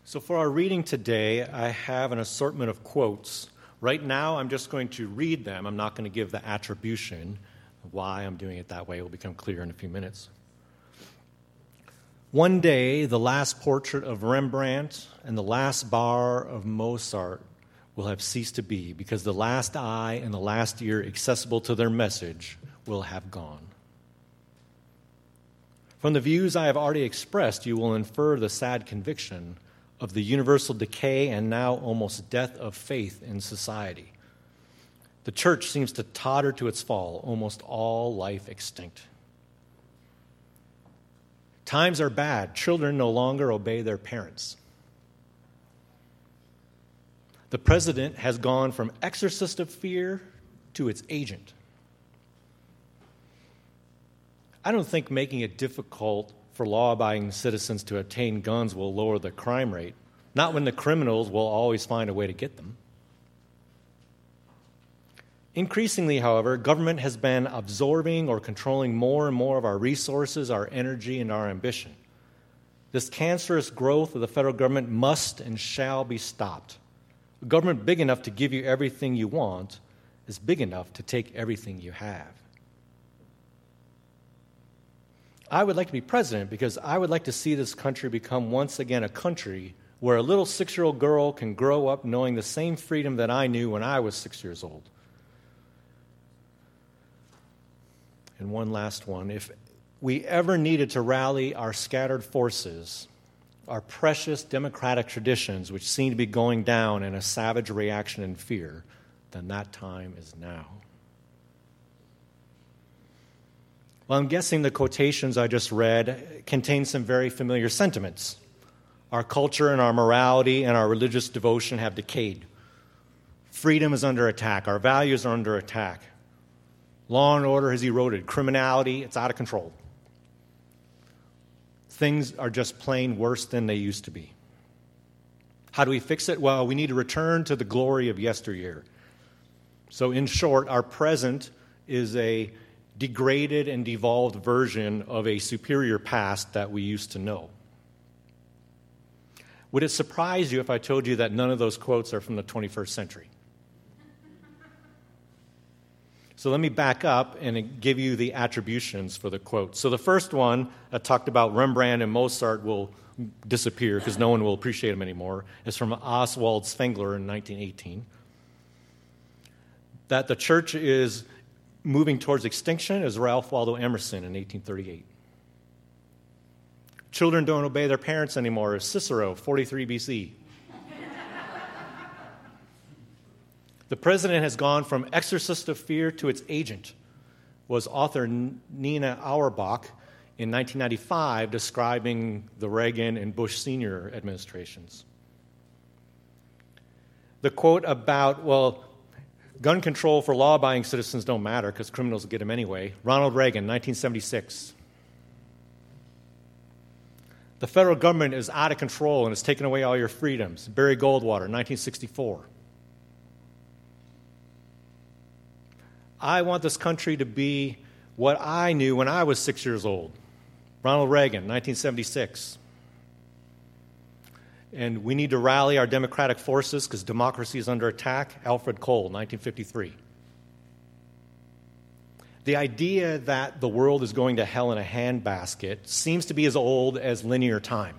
So for our reading today, I have an assortment of quotes. Right now, I'm just going to read them. I'm not going to give the attribution. Why I'm doing it that way will become clear in a few minutes. One day, the last portrait of Rembrandt and the last bar of Mozart will have ceased to be, because the last eye and the last ear accessible to their message will have gone. From the views I have already expressed, you will infer the sad conviction of the universal decay and now almost death of faith in society. The church seems to totter to its fall, almost all life extinct. Times are bad. Children no longer obey their parents. The president has gone from exorcist of fear to its agent. I don't think making it difficult for law-abiding citizens to obtain guns will lower the crime rate, not when the criminals will always find a way to get them. Increasingly, however, government has been absorbing or controlling more and more of our resources, our energy, and our ambition. This cancerous growth of the federal government must and shall be stopped. A government big enough to give you everything you want is big enough to take everything you have. I would like to be president because I would like to see this country become once again a country where a little 6-year-old girl can grow up knowing the same freedom that I knew when I was 6 years old. And one last one. If we ever needed to rally our scattered forces, our precious democratic traditions, which seem to be going down in a savage reaction and fear, then that time is now. Well, I'm guessing the quotations I just read contain some very familiar sentiments. Our culture and our morality and our religious devotion have decayed. Freedom is under attack. Our values are under attack. Law and order has eroded. Criminality, it's out of control. Things are just plain worse than they used to be. How do we fix it? Well, we need to return to the glory of yesteryear. So in short, our present is a degraded and devolved version of a superior past that we used to know. Would it surprise you if I told you that none of those quotes are from the 21st century? So let me back up and give you the attributions for the quotes. So the first one that talked about Rembrandt and Mozart will disappear because no one will appreciate them anymore is from Oswald Spengler in 1918. That the church is moving towards extinction is Ralph Waldo Emerson in 1838. Children don't obey their parents anymore is Cicero, 43 BC. The president has gone from exorcist of fear to its agent, was author Nina Auerbach in 1995 describing the Reagan and Bush Sr. administrations. The quote about, gun control for law-abiding citizens don't matter because criminals will get them anyway. Ronald Reagan, 1976. The federal government is out of control and has taken away all your freedoms. Barry Goldwater, 1964. I want this country to be what I knew when I was 6 years old. Ronald Reagan, 1976. And we need to rally our democratic forces because democracy is under attack. Alfred Cole, 1953. The idea that the world is going to hell in a handbasket seems to be as old as linear time.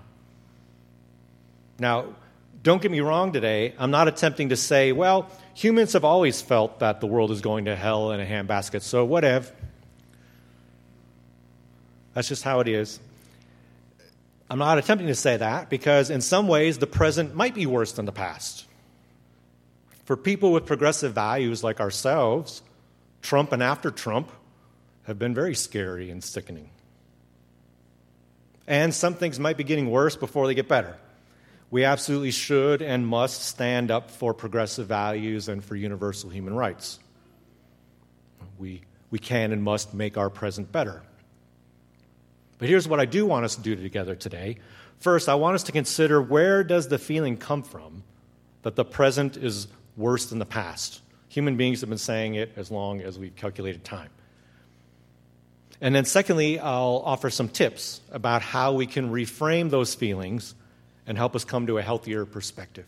Now, don't get me wrong today. I'm not attempting to say, humans have always felt that the world is going to hell in a handbasket, so whatever. That's just how it is. I'm not attempting to say that because in some ways the present might be worse than the past. For people with progressive values like ourselves, Trump and after Trump have been very scary and sickening. And some things might be getting worse before they get better. We absolutely should and must stand up for progressive values and for universal human rights. We can and must make our present better. But here's what I do want us to do together today. First, I want us to consider, where does the feeling come from that the present is worse than the past? Human beings have been saying it as long as we've calculated time. And then secondly, I'll offer some tips about how we can reframe those feelings and help us come to a healthier perspective.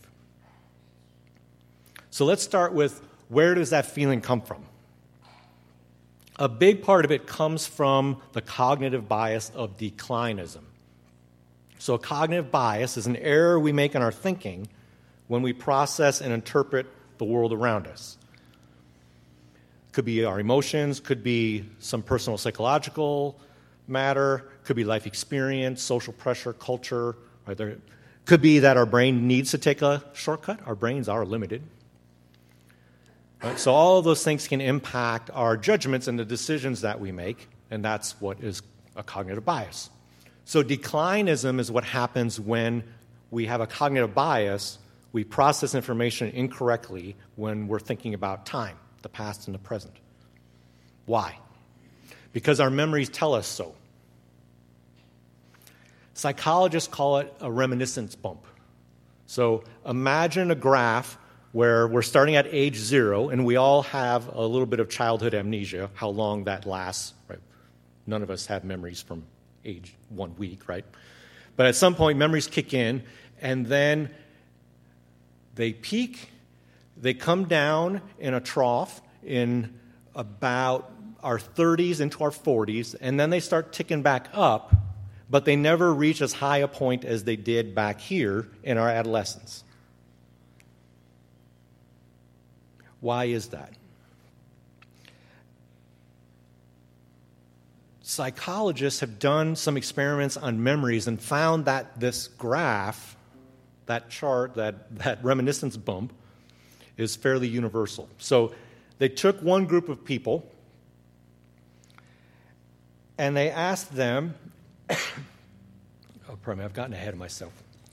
So let's start with, where does that feeling come from? A big part of it comes from the cognitive bias of declinism. So a cognitive bias is an error we make in our thinking when we process and interpret the world around us. Could be our emotions, could be some personal psychological matter, could be life experience, social pressure, culture. Right? There could be that our brain needs to take a shortcut. Our brains are limited. Right? So all of those things can impact our judgments and the decisions that we make, and that's what is a cognitive bias. So declinism is what happens when we have a cognitive bias. We process information incorrectly when we're thinking about time, the past and the present. Why? Because our memories tell us so. Psychologists call it a reminiscence bump. So imagine a graph where we're starting at age 0, and we all have a little bit of childhood amnesia, how long that lasts. Right? None of us have memories from age 1 week, right? But at some point, memories kick in, and then they peak, they come down in a trough in about our 30s into our 40s, and then they start ticking back up, but they never reach as high a point as they did back here in our adolescence. Why is that? Psychologists have done some experiments on memories and found that this graph, that chart, that reminiscence bump, is fairly universal. So they took one group of people and they asked them, pardon me, I've gotten ahead of myself.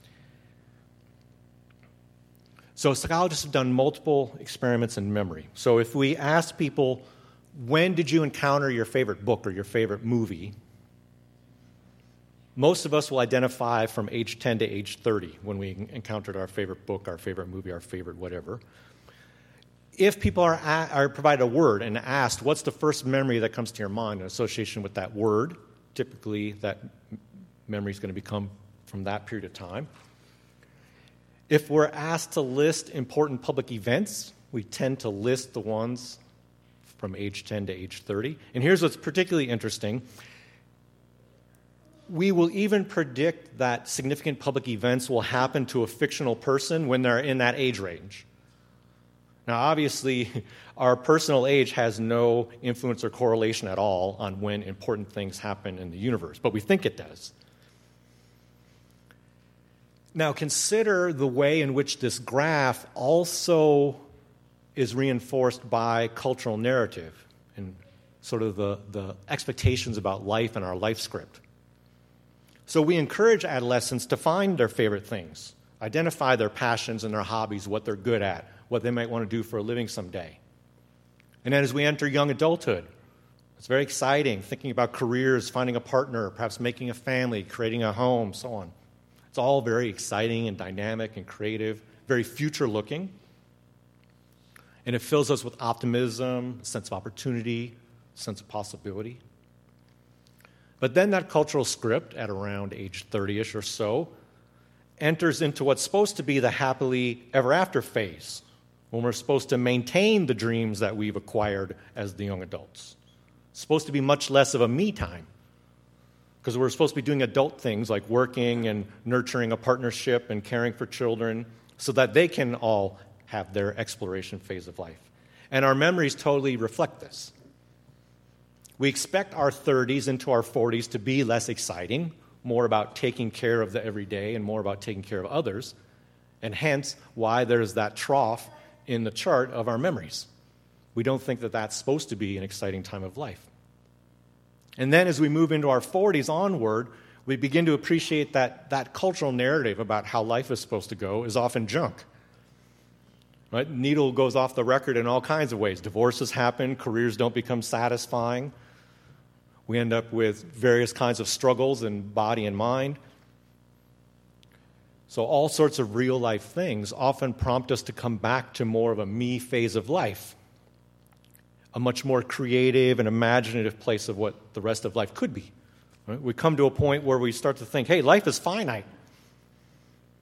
So psychologists have done multiple experiments in memory. So if we ask people, when did you encounter your favorite book or your favorite movie? Most of us will identify from age 10 to age 30 when we encountered our favorite book, our favorite movie, our favorite whatever. If people are provided a word and asked, what's the first memory that comes to your mind in association with that word, typically that memory is going to become from that period of time. If we're asked to list important public events, we tend to list the ones from age 10 to age 30. And here's what's particularly interesting. We will even predict that significant public events will happen to a fictional person when they're in that age range. Now, obviously, our personal age has no influence or correlation at all on when important things happen in the universe, but we think it does. Now, consider the way in which this graph also is reinforced by cultural narrative and sort of the expectations about life and our life script. So we encourage adolescents to find their favorite things, identify their passions and their hobbies, what they're good at, what they might want to do for a living someday. And then as we enter young adulthood, it's very exciting, thinking about careers, finding a partner, perhaps making a family, creating a home, so on. It's all very exciting and dynamic and creative, very future-looking. And it fills us with optimism, a sense of opportunity, a sense of possibility. But then that cultural script, at around age 30-ish or so, enters into what's supposed to be the happily ever after phase, when we're supposed to maintain the dreams that we've acquired as the young adults. It's supposed to be much less of a me time, because we're supposed to be doing adult things like working and nurturing a partnership and caring for children so that they can all have their exploration phase of life. And our memories totally reflect this. We expect our 30s into our 40s to be less exciting, more about taking care of the everyday and more about taking care of others, and hence why there's that trough in the chart of our memories. We don't think that that's supposed to be an exciting time of life. And then as we move into our 40s onward, we begin to appreciate that cultural narrative about how life is supposed to go is often junk. Right? Needle goes off the record in all kinds of ways. Divorces happen, careers don't become satisfying. We end up with various kinds of struggles in body and mind. So all sorts of real-life things often prompt us to come back to more of a me phase of life, a much more creative and imaginative place of what the rest of life could be. Right? We come to a point where we start to think, hey, life is finite.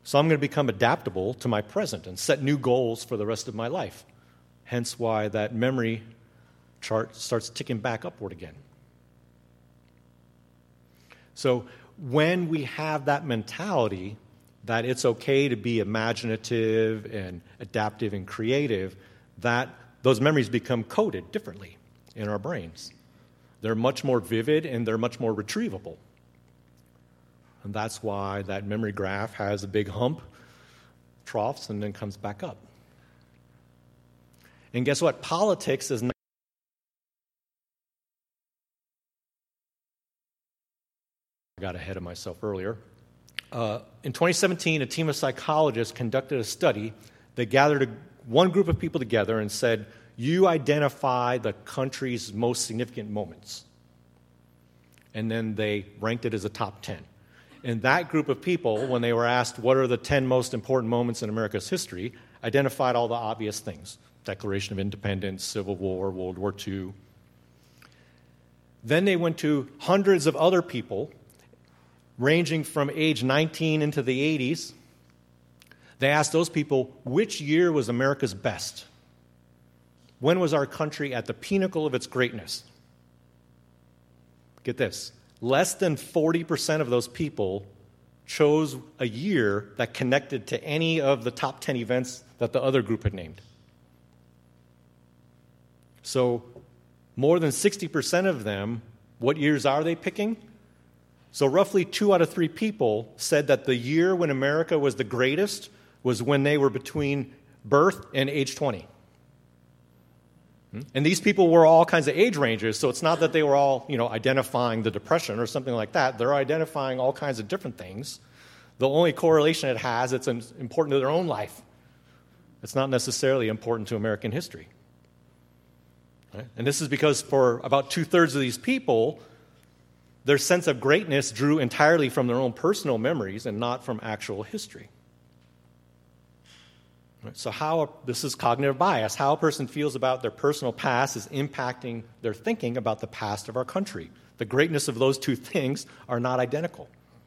So I'm going to become adaptable to my present and set new goals for the rest of my life. Hence why that memory chart starts ticking back upward again. So when we have that mentality that it's okay to be imaginative and adaptive and creative, that those memories become coded differently in our brains. They're much more vivid and they're much more retrievable. And that's why that memory graph has a big hump, troughs, and then comes back up. And guess what? Politics is not. I got ahead of myself earlier. In 2017, a team of psychologists conducted a study that gathered one group of people together and said, you identify the country's most significant moments. And then they ranked it as a top 10. And that group of people, when they were asked what are the 10 most important moments in America's history, identified all the obvious things. Declaration of Independence, Civil War, World War II. Then they went to hundreds of other people, ranging from age 19 into the 80s. They asked those people, which year was America's best? When was our country at the pinnacle of its greatness? Get this. Less than 40% of those people chose a year that connected to any of the top 10 events that the other group had named. So more than 60% of them, what years are they picking? So roughly 2 out of 3 people said that the year when America was the greatest was when they were between birth and age 20. And these people were all kinds of age ranges, so it's not that they were all, identifying the Depression or something like that. They're identifying all kinds of different things. The only correlation it has, it's important to their own life. It's not necessarily important to American history. Right? And this is because for about 2/3 of these people, their sense of greatness drew entirely from their own personal memories and not from actual history. Right? So this is cognitive bias. How a person feels about their personal past is impacting their thinking about the past of our country. The greatness of those two things are not identical.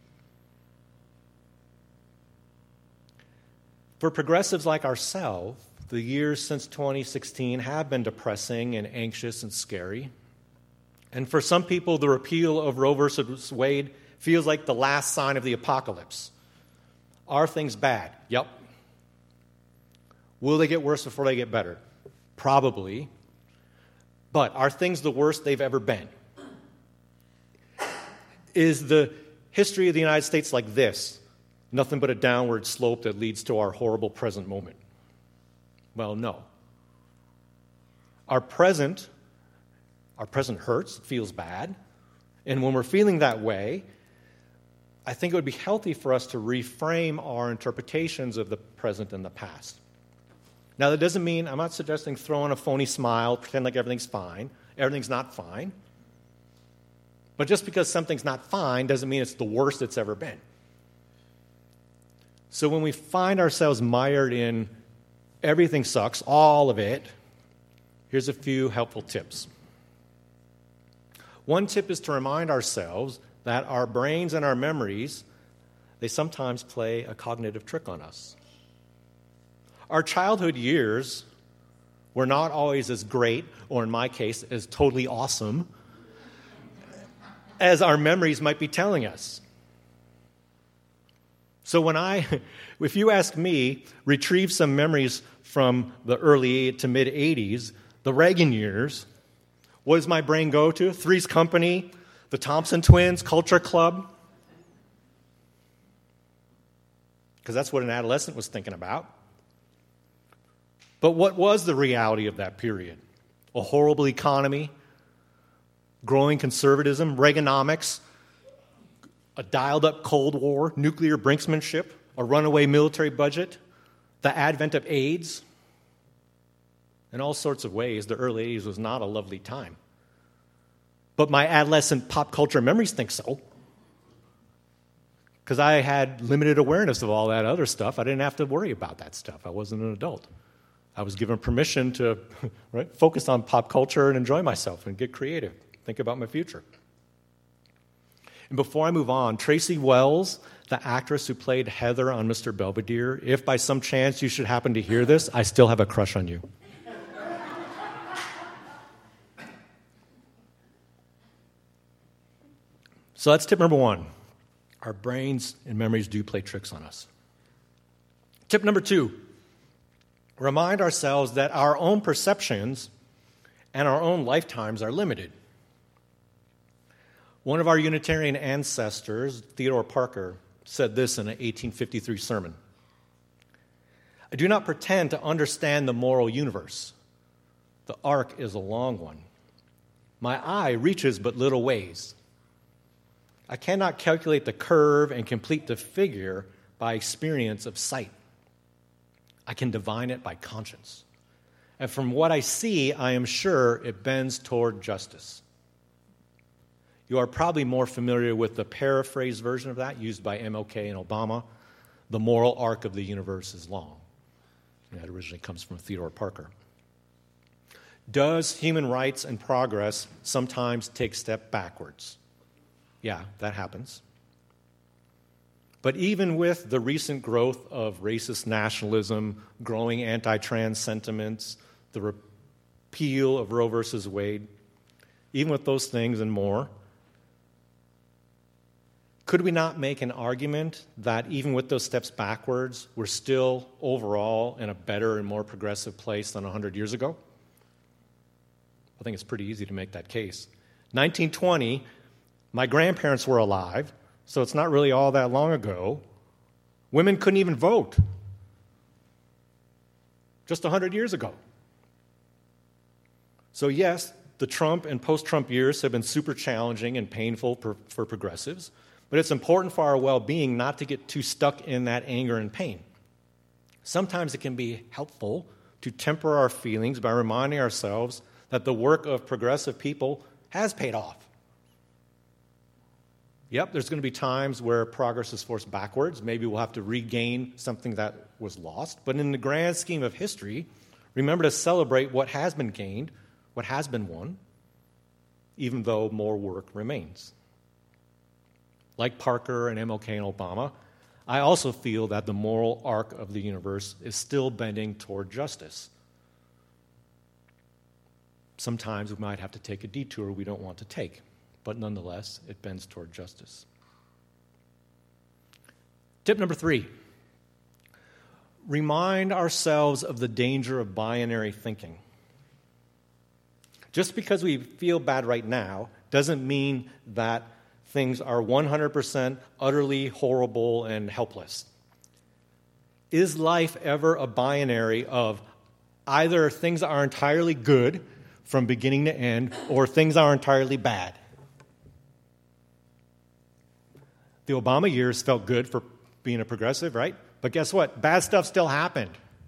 For progressives like ourselves, the years since 2016 have been depressing and anxious and scary. And for some people, the repeal of Roe versus Wade feels like the last sign of the apocalypse. Are things bad? Yep. Will they get worse before they get better? Probably. But are things the worst they've ever been? Is the history of the United States like this? Nothing but a downward slope that leads to our horrible present moment? Well, no. Our present hurts, feels bad. And when we're feeling that way, I think it would be healthy for us to reframe our interpretations of the present and the past. Now, that doesn't mean, I'm not suggesting throw on a phony smile, pretend like everything's fine. Everything's not fine. But just because something's not fine doesn't mean it's the worst it's ever been. So when we find ourselves mired in everything sucks, all of it, here's a few helpful tips. One tip is to remind ourselves that our brains and our memories, they sometimes play a cognitive trick on us. Our childhood years were not always as great, or in my case, as totally awesome, as our memories might be telling us. So if you ask me, retrieve some memories from the early to mid-'80s, the Reagan years, what does my brain go to? Three's Company, the Thompson Twins, Culture Club. Because that's what an adolescent was thinking about. But what was the reality of that period? A horrible economy, growing conservatism, Reaganomics, a dialed-up Cold War, nuclear brinksmanship, a runaway military budget, the advent of AIDS. In all sorts of ways, the early 80s was not a lovely time. But my adolescent pop culture memories think so. Because I had limited awareness of all that other stuff. I didn't have to worry about that stuff. I wasn't an adult. I was given permission to focus on pop culture and enjoy myself and get creative, think about my future. And before I move on, Tracy Wells, the actress who played Heather on Mr. Belvedere, if by some chance you should happen to hear this, I still have a crush on you. So that's tip number one. Our brains and memories do play tricks on us. Tip number two, remind ourselves that our own perceptions and our own lifetimes are limited. One of our Unitarian ancestors, Theodore Parker, said this in an 1853 sermon. I do not pretend to understand the moral universe. The arc is a long one. My eye reaches but little ways. I cannot calculate the curve and complete the figure by experience of sight. I can divine it by conscience. And from what I see, I am sure it bends toward justice. You are probably more familiar with the paraphrased version of that used by MLK and Obama. The moral arc of the universe is long. And that originally comes from Theodore Parker. Does human rights and progress sometimes take a step backwards? Yeah, that happens. But even with the recent growth of racist nationalism, growing anti-trans sentiments, the repeal of Roe versus Wade, even with those things and more, could we not make an argument that even with those steps backwards, we're still overall in a better and more progressive place than 100 years ago? I think it's pretty easy to make that case. 1920, my grandparents were alive, so it's not really all that long ago. Women couldn't even vote. Just 100 years ago. So yes, the Trump and post-Trump years have been super challenging and painful for progressives, but it's important for our well-being not to get too stuck in that anger and pain. Sometimes it can be helpful to temper our feelings by reminding ourselves that the work of progressive people has paid off. Yep, there's going to be times where progress is forced backwards. Maybe we'll have to regain something that was lost. But in the grand scheme of history, remember to celebrate what has been gained, what has been won, even though more work remains. Like Parker and MLK and Obama, I also feel that the moral arc of the universe is still bending toward justice. Sometimes we might have to take a detour we don't want to take, but nonetheless, it bends toward justice. Tip number 3, remind ourselves of the danger of binary thinking. Just because we feel bad right now doesn't mean that things are 100% utterly horrible and helpless. Is life ever a binary of either things are entirely good from beginning to end or things are entirely bad? The Obama years felt good for being a progressive, right? But guess what? Bad stuff still happened.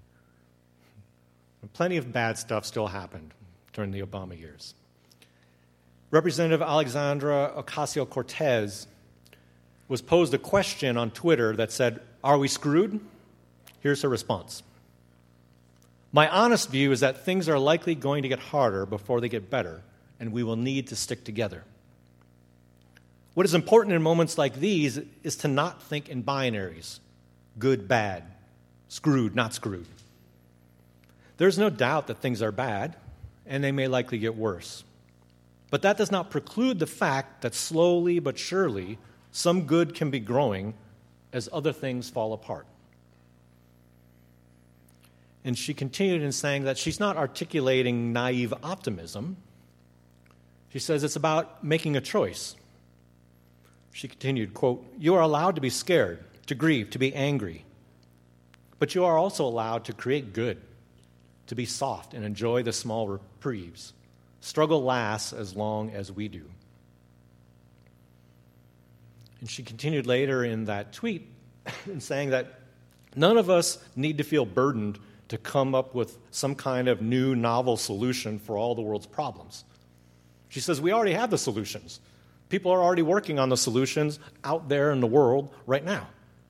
Plenty of bad stuff still happened during the Obama years. Representative Alexandra Ocasio-Cortez was posed a question on Twitter that said, "Are we screwed?" Here's her response. "My honest view is that things are likely going to get harder before they get better, and we will need to stick together. What is important in moments like these is to not think in binaries, good, bad, screwed, not screwed. There's no doubt that things are bad, and they may likely get worse. But that does not preclude the fact that slowly but surely some good can be growing as other things fall apart." And she continued in saying that she's not articulating naive optimism. She says it's about making a choice. She continued, quote, "You are allowed to be scared, to grieve, to be angry. But you are also allowed to create good, to be soft and enjoy the small reprieves. Struggle lasts as long as we do." And she continued later in that tweet in saying that none of us need to feel burdened to come up with some kind of new novel solution for all the world's problems. She says we already have the solutions. People are already working on the solutions out there in the world right now.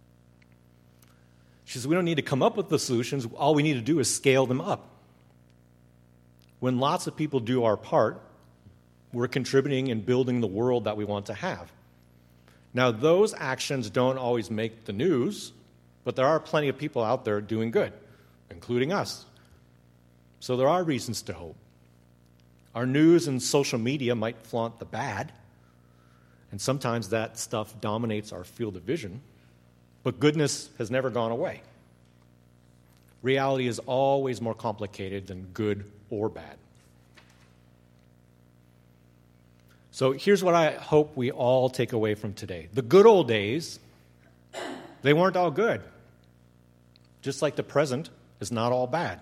She says we don't need to come up with the solutions. All we need to do is scale them up. When lots of people do our part, we're contributing and building the world that we want to have. Now, those actions don't always make the news, but there are plenty of people out there doing good, including us. So there are reasons to hope. Our news and social media might flaunt the bad, and sometimes that stuff dominates our field of vision, but goodness has never gone away. Reality is always more complicated than good or bad. So here's what I hope we all take away from today. The good old days, they weren't all good. Just like the present is not all bad.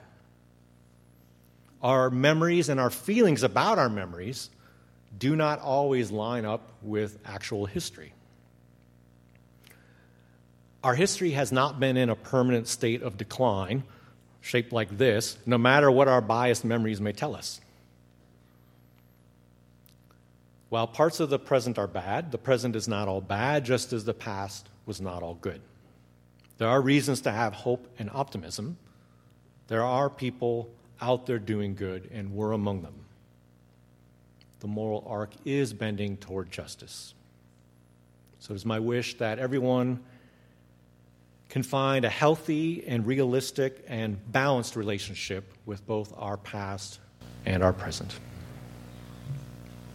Our memories and our feelings about our memories do not always line up with actual history. Our history has not been in a permanent state of decline, shaped like this, no matter what our biased memories may tell us. While parts of the present are bad, the present is not all bad, just as the past was not all good. There are reasons to have hope and optimism. There are people out there doing good, and we're among them. The moral arc is bending toward justice. So it is my wish that everyone can find a healthy and realistic and balanced relationship with both our past and our present.